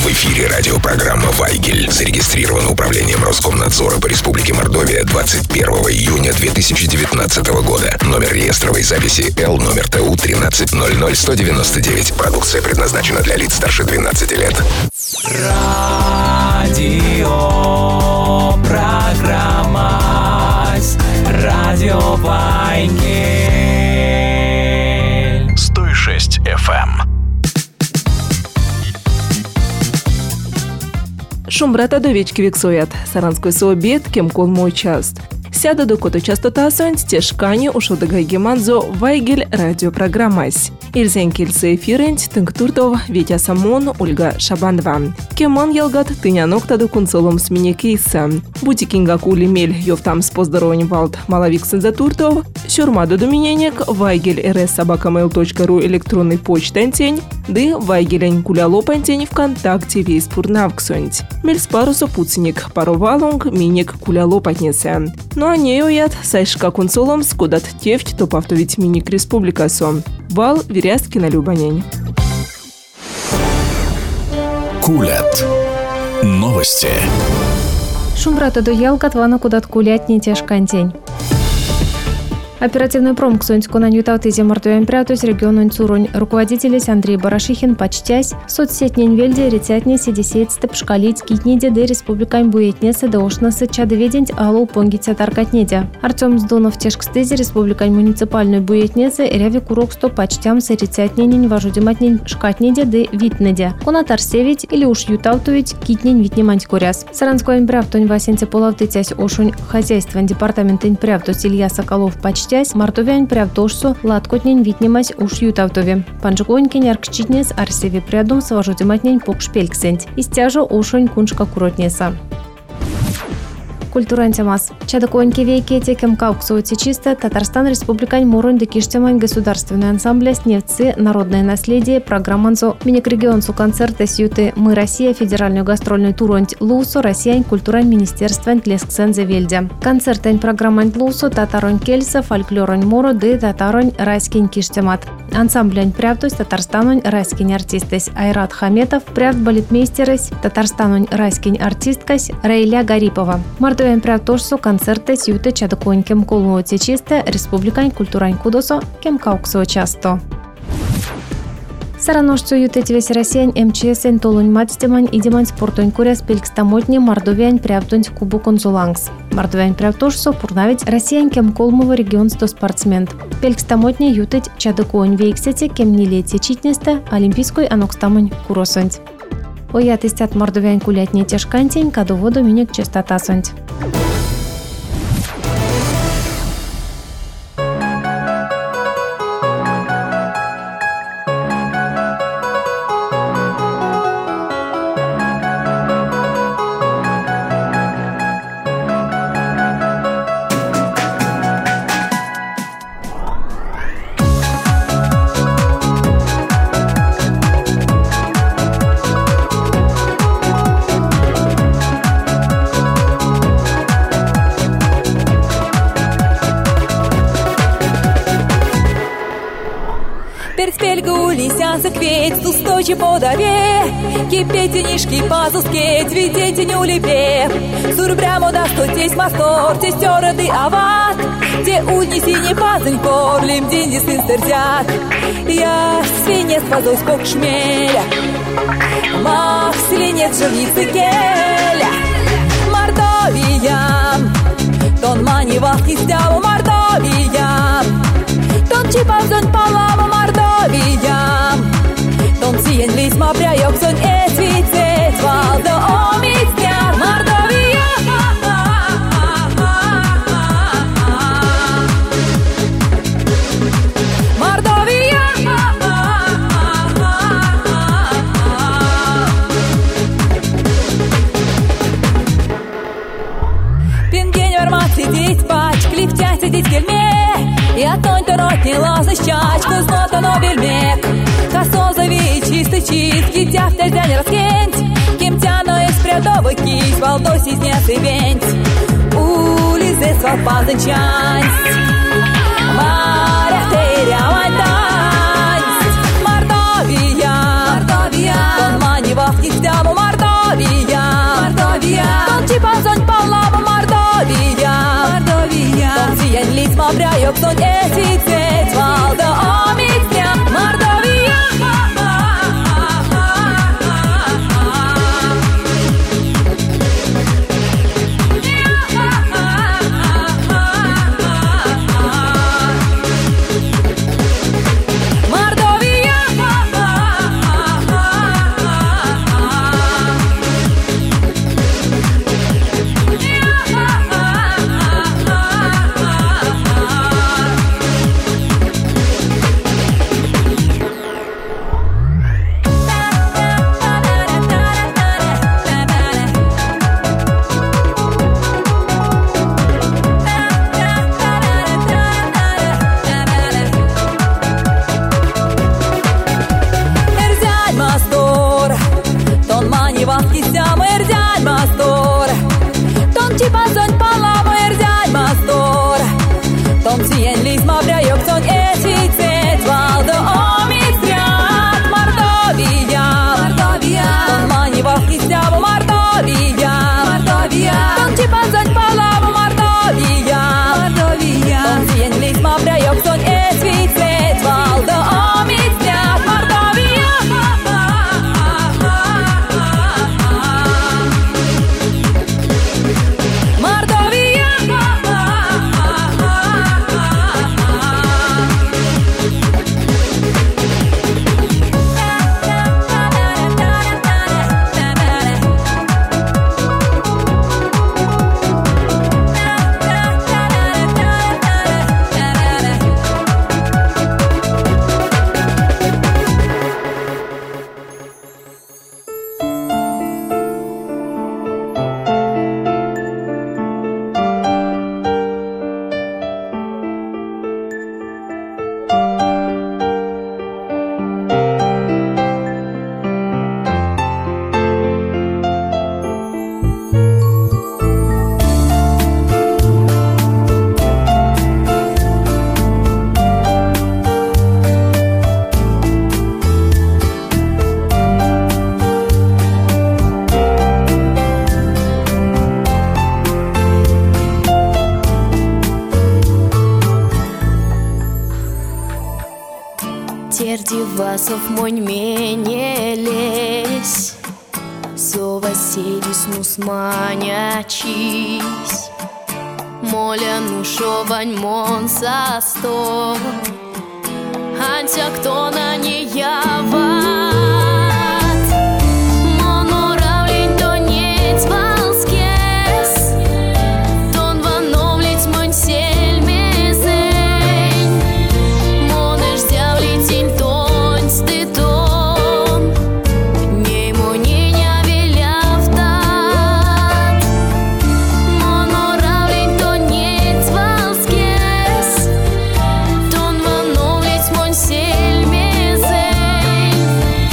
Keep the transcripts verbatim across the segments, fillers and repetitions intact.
В эфире радиопрограмма «Вайгель». Зарегистрирована управлением Роскомнадзора по Республике Мордовия двадцать первого июня две тысячи девятнадцатого года. Номер реестровой записи Л, номер ТУ тринадцать ноль ноль сто девяносто девять. Продукция предназначена для лиц старше двенадцати лет. Радио программа Радио Вайгель сто шесть эф эм. Шумбрата до вечки віксуят. Саранской сообед, кем кол мой част. Сяда до кота частота сонь, стежкани ушел до гайгеманзо Вайгель радиопрограммась. Ильзен кельце эфирент, Тынктуртов, Витя Самон, Ольга Шабанова. Кеман ялгат тынянокта до кунцолом смени кейса. Бутикинга кули мель йофтам с поздоровень валт маловик сензатуртов. Сюрма до домененек Вайгель рс собака мэйл точка ру электронный почтантень. Ды Вайгелень кулялопантень ВКонтакте весь пурнавксонь. Мель спарусо пуцник паровалунг миник кулялопатнесе. Ну а не уят сайшка кунцолом скудат тефть топавтовить миник республикасо. Вал Вирязкина Любанень. Кулят. Новости. Шумбрата до ялка твана кудат кулять не тяжкантень. Оперативный промк соньско на ньюталтызе мартуем прятусь региону Цуронь. Руководитель Андрей Барашихин почтясь соцсеть ненвельде рецятне седесет степ шкалить китниде де республикань буетнесы да ошнасы чадоведень алу понгитя таркатнеде. Артем Сдунов тяжкстызе республикань муниципальной буетнесы ряви курок сто почтям с рецятненень важудиматнень шкатнеде де витнеде. Конатар севить или уж юталтовить китнень витнеманть куряс. Саранской импрявтонь васенце полавтытясь ошунь хозяйствен департаментень прявтус Илья Соколов почтясь мартовянь прявтошсу латкотнень витнемась уж ютавтове. Панжгонькин яркчитнес арсеви прядум сважудиматнень покшпельксенть. Истяжу ошунь куншка куротнеса. Культурантемас. Чадоконьки вейкете кем кауксуоти чисто Татарстан Республикань Мурунь декиштемань государственный ансамбль «Сневцы. Народное наследие» программанзо Миник-регионсу концерта сюты «Мы Россия» федеральную гастрольную туронть Лусо Россиянь культурань министерствань Тлесксензе Вельде. Концертань программань Лусо Татаронь Кельса фольклоронь Муру де Татаронь Райскинь киштемат. Ансамблянь прявтусь Татарстанонь Райскинь артистесь Айрат Хаметов, прявт балетмейстерес Татарстанонь Райскинь артисткась Рейля Гарипова. Мартуян прявтошсу концерты сюты чадоконькем колуоти чисто республикань культурань кудосо кем кауксо часто. Сараношцу ютети весь Россиян МЧС толунь мацтемань идемань спортонь куряс пелькстамотни мардовянь прявтонь кубу консулангс. Мардовянь прявтошсо пурнавить Россиян кем колмова регион сто спортсмен. Пелькстамотни ютеть чадоконь вейксете кем не лете читнесте олимпийской анокстамонь куросонть. Оят истят мардовянь кулять не тяжкантень, кадоводу миник частота сонть. Закветь, устойчив подаве, кипетенишки пазускеть, видетеню лепе. Сурбрямо достотесь мастор, тестерады ават, те унеси не пазынь корлим, деньги сын сердят. Я свинец пазось пок шмеля, мах свинец живницы келя. Мордовия, тон манивах и стяву Мордовия, тон чипавзон палаву Мордовия. Тон сиен лисма пряёк сон эцвицет валда омицняр Мордовия. Мордовия. Пинген вермат сидеть пач, клифтя сидеть в кельме, и оттонь торотни лазать чачку, знота нобельмек. Косозови чистый чист, китя в тельзяне раскенть, кем тяно из прядовый кись, волдой сизнец и венть. Улизе свал пазычансть, моря теря вантансть. Мордовия, Мордовия, тон манивах не стяву jogson esicēt valda omikstņa Mordovija. Дивасов монь менелесь, со Василис нусманячись, моля нушовань мон састо, антя кто на не яват, моноравлень то нет валскес, тон вановлить монь сельмезень, монеш зявлить то. Сельмезень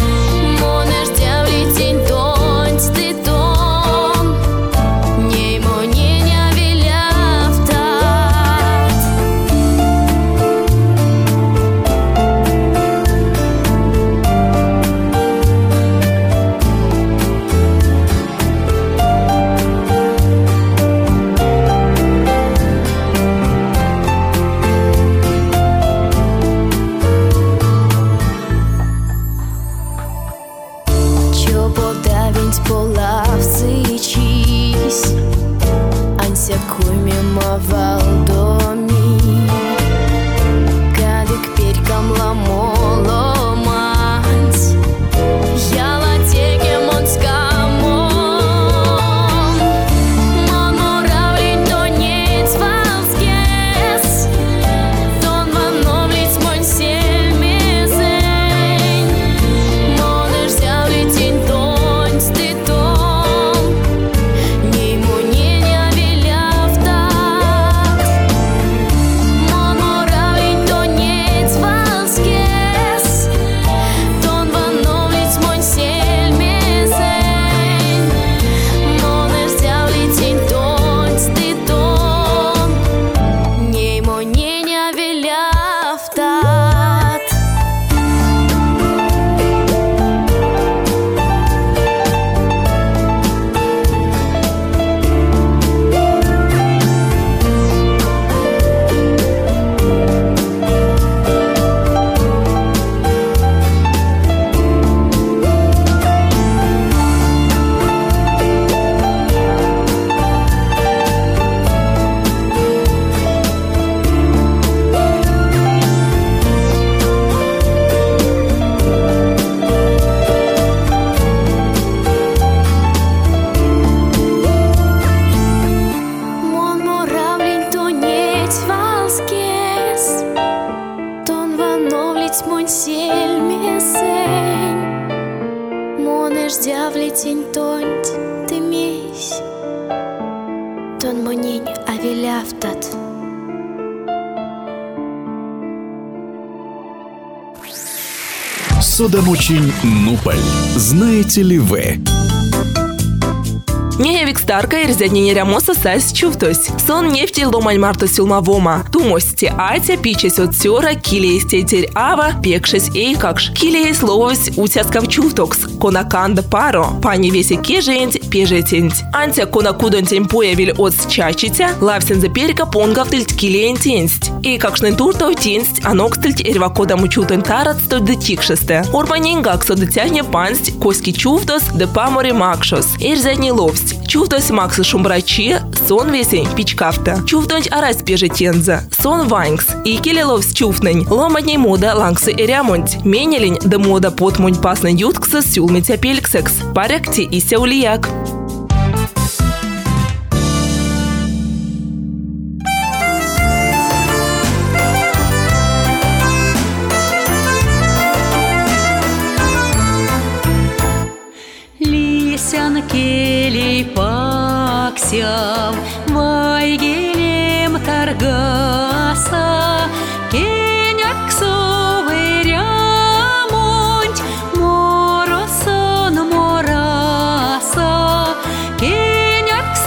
Монеш дявлетень тонь ты месь, тон монень авеляфтат. Содомочин Нуполь. Знаете ли вы? Не викстарка и резяднение рямоса сась чуфтось. Сон нефти ломань марта сюлмавома. Тумости атя пичась от сёра, килеис тетерь ава, пекшись эйкакш. Килеис ловось утяскав чуфтокс. Конаканда паро. Пани весе кеженть, пежетенть. Антя конакудонтень появиль от чачитя, лавсен за перека понгавтельть килеентенсть. Эйкакшный туртов тенсть, анокстельть эрвакода мучутен тарат сто детикшесте. Орбаненгак со детяне пансть, коски чуфтос, де памори макшос. Эрзядний ловсть. Чуфтось макса шумбрачи, сон весень пичкафта. Чуфтонь арась пежетенза, сон вайнкс. И келеловс чуфнень, ломадней мода лангсы эрямонть. Менелень да мода потмунь пасна юткса сюлмитя пельксекс. Парякти и сяулияк. Келей паксяв, вайгелем таргаса, кеняк соверямонь, моросон мораса, кеняк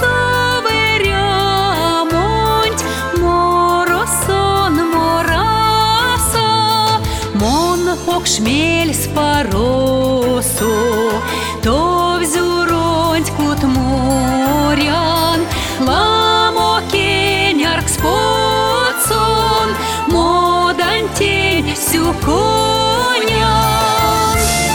соверямонь, моросон мораса, мон покшмель спаросу, то взюронь кут морян, ламо кенярк спотсон, модантень сюконян.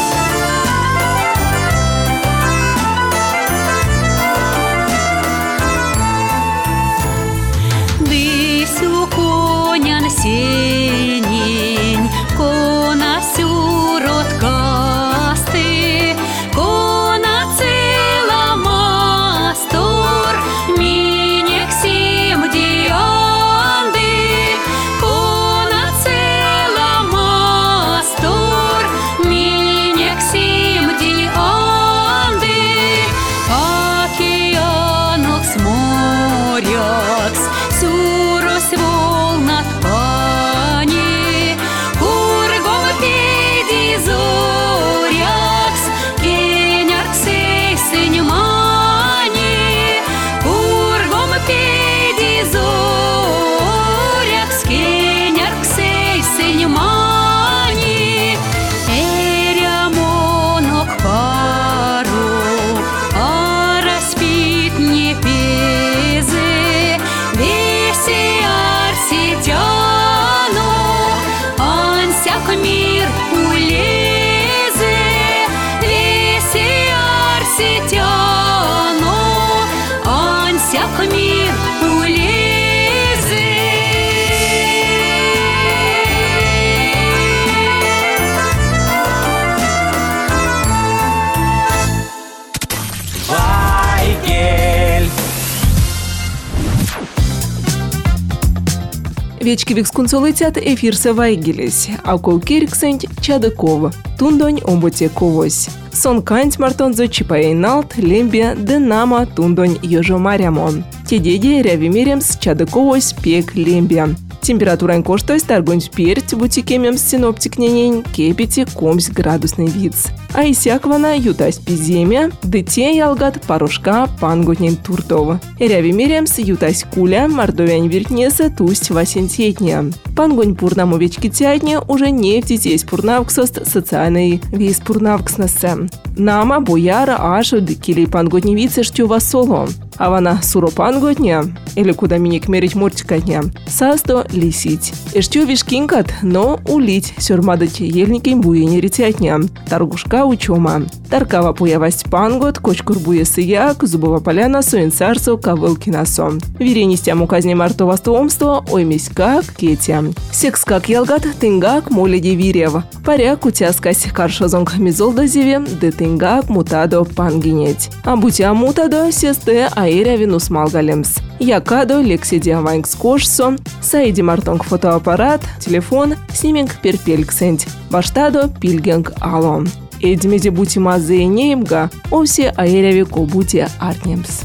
Ды сюконян сенень, кона сюрот касты, Вечки викскунцо летят эфирсе вайгелись, а кол кериксенть чадыкова, тундонь оботе ковось. Сон канть мартонзо чипаэйналт, лембе, денама, тундонь ежо марямон. Тедеде рявимеремс чадыковось пек лембе. Температура коштой старгонь перть бутикемем синоптик ненень кепити комсь градусный виц. А исяквана ютась пиземя, дыте ялгат порошка панготнень туртова. Рявимеремс ютась куля мордовянь вертнеса тусть васентетня. Пангонь пурнаму вечки тятня уже не втетесь пурнавксост социальный весь пурнавкснесе. Нама бояра ашу дыкили панготни вице штюва соло. А вона суро панготня, или куда миник мерить мортикатня, састо лисить. И штю вишкинкат, но улить сюрмадать ельниким буйни ритятня. Таргушка учома. Таркава появасть пангот, кочкур буесыяк, зубова поляна суинцарсо кавылкинасо. Виренистям указни мартовастомство, оймись как кетя. Секс как ялгат, тынгак моледи вирев. Паряк утяскась каршозонг мизолдозиве, де тынгак мутадо пангинеть. А бутя мутадо сесте аэра винус малгалемс. Якадо лексидия вайнкс кошсон, саиди мартонг фотоаппарат, телефон, сниминг перпельксенть. Баштадо пильгенг алон. Эдмеди бути мазы неемга, овсе аэлявико бути артнемс.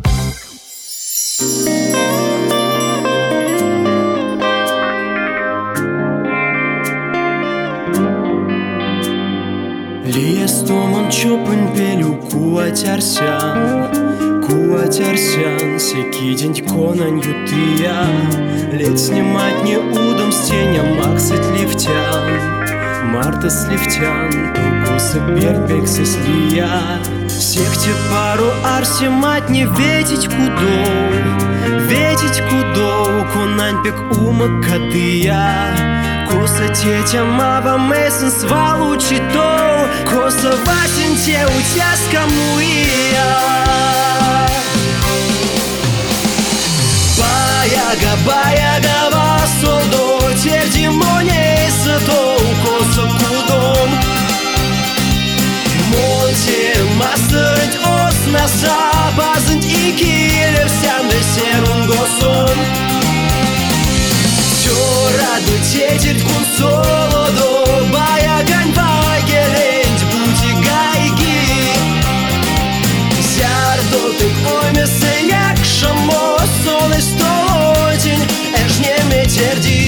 Лиес томон чопын пелю куатярсян, куатярсян, секи день конан ютыя, лет снимать не удом стеня максит лифтян, марта с лифтян, тукусы перпексы слия, всех те пару арси мать не ветить кудо, ветить кудо, конан пек ума кадыя. Коса тетя мава месен свалучи то, коса васен те утяска муия. Баяга, баяга васодо, терди моне сато, коса кудом. Монте мастерить ос наса, базент и килер сям десерун госом. Раду тетель кун солодо, баягань вагелень, бути гайги. Зярдо ты койме сеяк шамо, солы столотень, эш не метерди.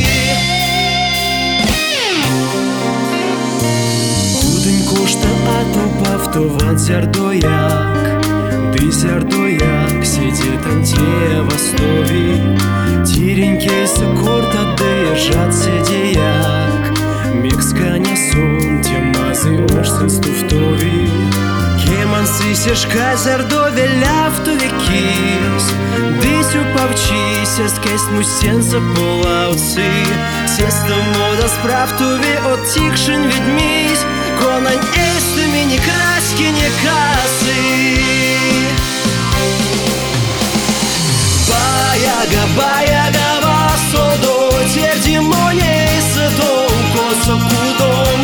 Кудынь кошта атопав, то ван зярдояк, ты зярдояк, сидит анте в основе. Тиренькейся корта держат седеяк, микска не сон, темазы ошсен стуфтови. Кеман сисешка зардове ляфтове кис, дысю павчися, скесть мусенца полауцы. Сеста мода справтове оттикшен ведьмись, конань эстами не краски, не касы. Баяга, баяга васодо, терди моне сато, коса кудом.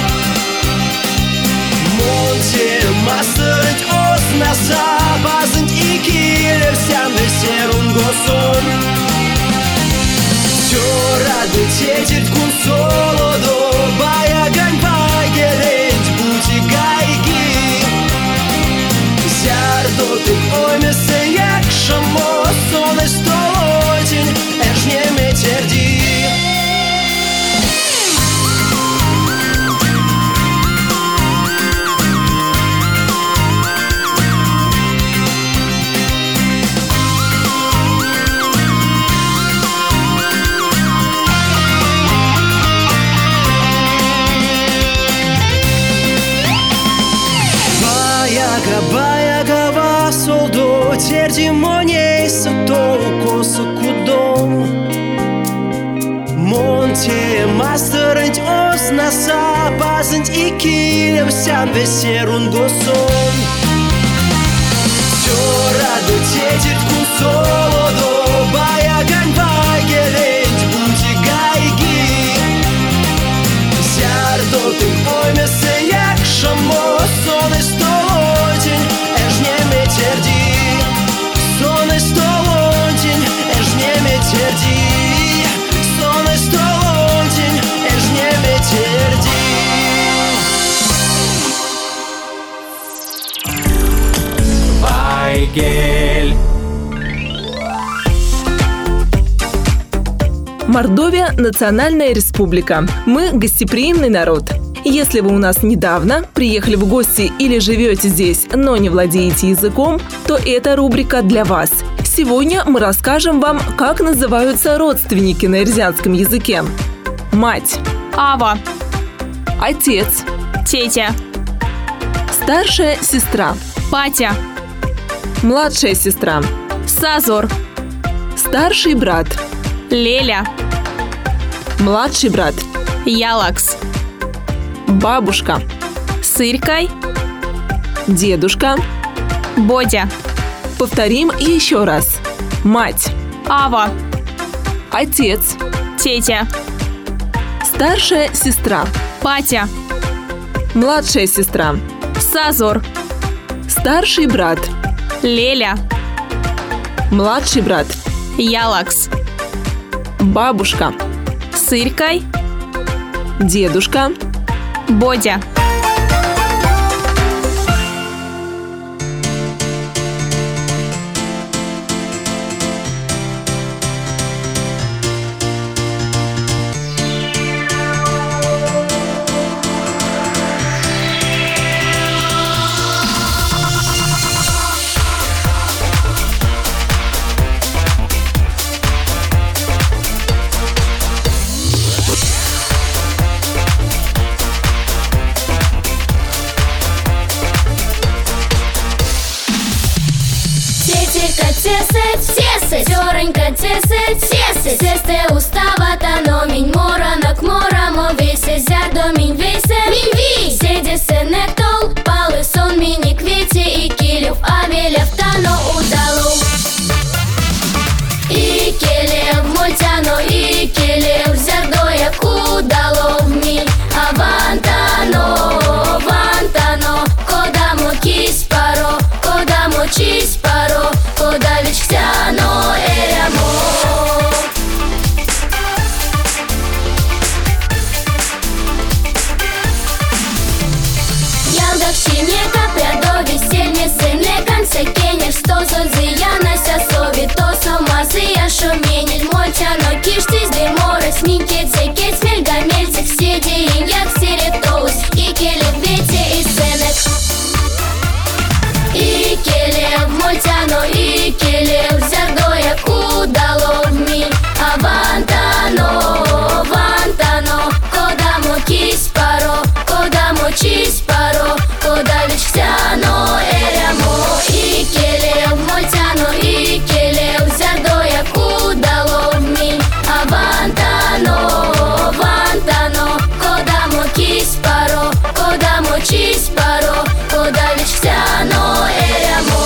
Монте мастерить ос наса, базент и килер сям десерун госон. Все раду тетель кун солодо, баягань вагелень, бути гайги. Зярдо ты ойме сеяк шамо, солы столотень, эш не метерди. Баяга, баяга васолдо, терди моне сато, коса кудом. Монте мастерить ос наса, базент и килем сям весерун госон. Все раду тетель кун солодо, баягань вагелень, бути гайги. Зярдо ты ойме сеяк шамо, солы столотень, эш не метерди. Солы столотень, эш не метерди. Солы столотень, эш не метерди. Вайгель. Мордовия – национальная республика. Мы – гостеприимный народ. Если вы у нас недавно приехали в гости или живете здесь, но не владеете языком, то эта рубрика для вас. Сегодня мы расскажем вам, как называются родственники на эрзянском языке. Мать. Ава. Отец. Тетя. Старшая сестра. Патя. Младшая сестра. Сазор. Старший брат. Леля. Младший брат. Ялакс. Бабушка. Сырькай. Дедушка. Бодя. Повторим еще раз. Мать. Ава. Отец. Тетя. Старшая сестра. Патя. Младшая сестра. Сазор. Старший брат. Леля. Младший брат. Ялакс. Бабушка. Сырькай. Дедушка. Бодя. десять, сьоренька десять, сесить. Сесте уставата, но минь моранок морамо весе, зярдо минь весе, минь ви. Седе сенек тол, пали сон мині квіті і кілів, а віля втано удалу. І кілів мультяно, і кілів зярдо як удало вміль, а вантано, вантано, кодамо кісь паро, кодамо чись паро, кодавіч хтяно ерямо. Ялгах чинека прядо весельне сене канце кенер сто зодзиянася сові то сомазия шоменель мольтяно киштиз де морес минкеце кец мельга мельцек седи иньяк сиретоус и келев вете и сенек. И келев мольтяно и келев зярдо як удало вміль, а вантано, вантано, кодамо кісь паро, кодамо чись паро, кодавіч хтяно ерямо. І келев мольтяно і келев зярдо як удало вміль, а вантано, вантано, кодамо кісь паро, кодамо чись паро, кодавіч хтяно ерямо.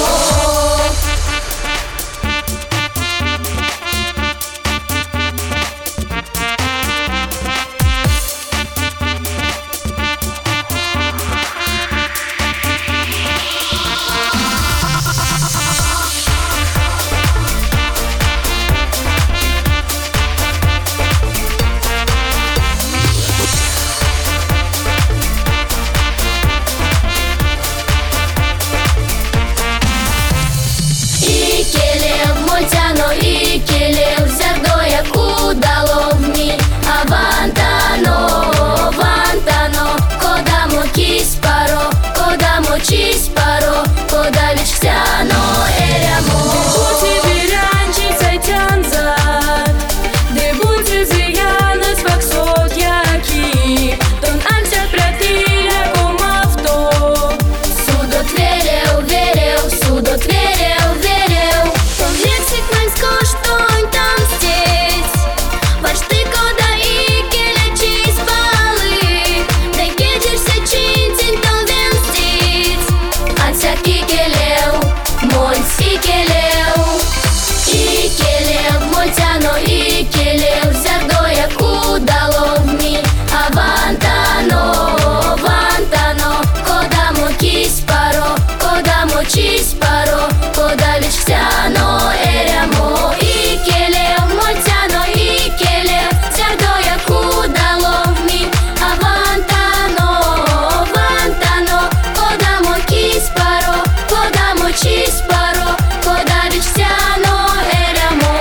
І келев мольтяно і келев зярдо як удало вміль, а вантано, вантано, кодамо кісь паро, кодамо чись паро, кодавіч хтяно ерямо. Де будь віранчі цайтянзат, де будь зіянець ваксот які, тон альця прятиля комавто. Судо тверев, верев, судо тверев, верев, то лексик нам скоштонь там стець. Ваш ти кода і келя чись пали, де кечерся чинцінь то вен стіць. Альцяк і келев, мольц і келев. І келев мольтяно і келев зярдо як удало вміль, а вантано, вантано, кодамо кісь паро, кодамо чись паро, кодавіч хтяно ерямо. І келев мольтяно і келев зярдо як удало вміль, а вантано, вантано, кодамо кісь паро, кодамо чись паро, кодавіч хтяно ерямо.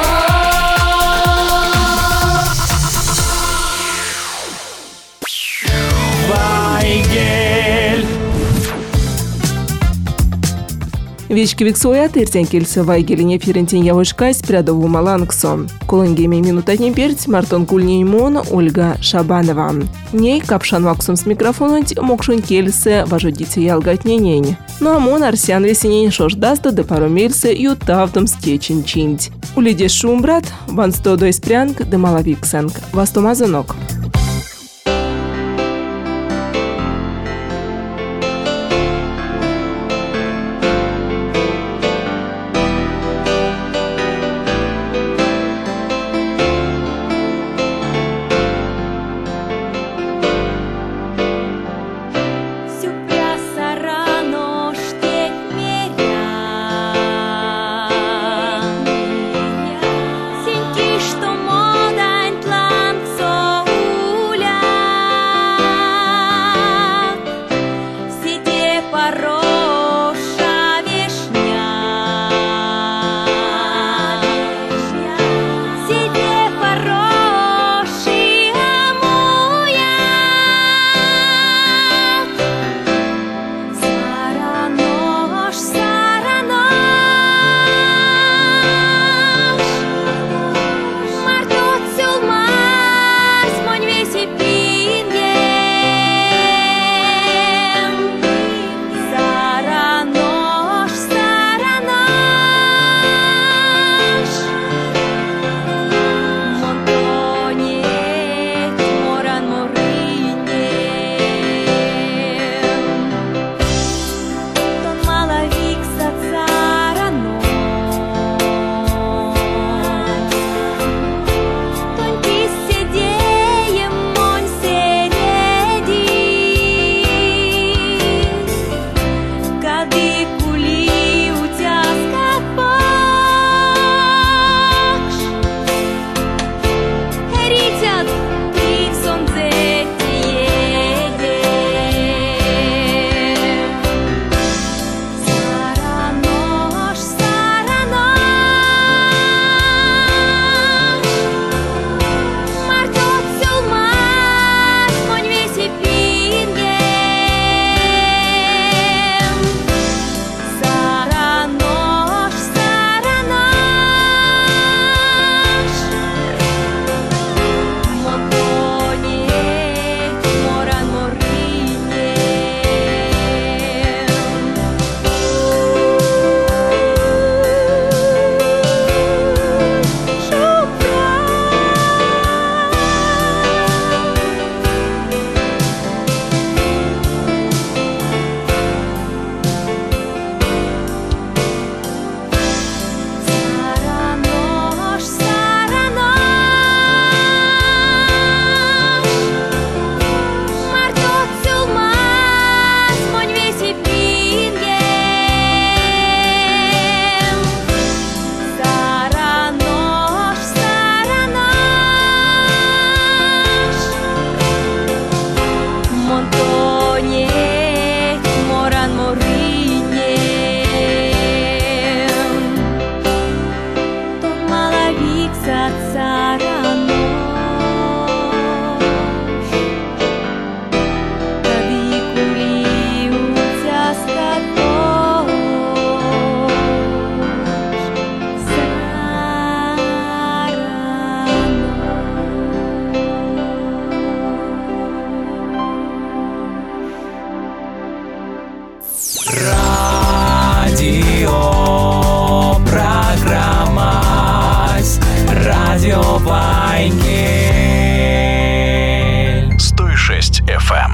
Вайгель. Вечки виксуят иртен келсе вайгелине фирентен явышкась прядову маланксо. Колонгеме минутатне перць Мартон Кульнеймон Ольга Шабанова. Ней капшан ваксум с микрофонуть мокшун кельсе важодице ялгатненень. Ну а мон арсян весенень шождаста де пару мельсе ютавтом стечен чинть. Улиде шумбрат, ван сто дой спрянг де малавиксенг. Вастомазонок. Что модан тланцо эф эм.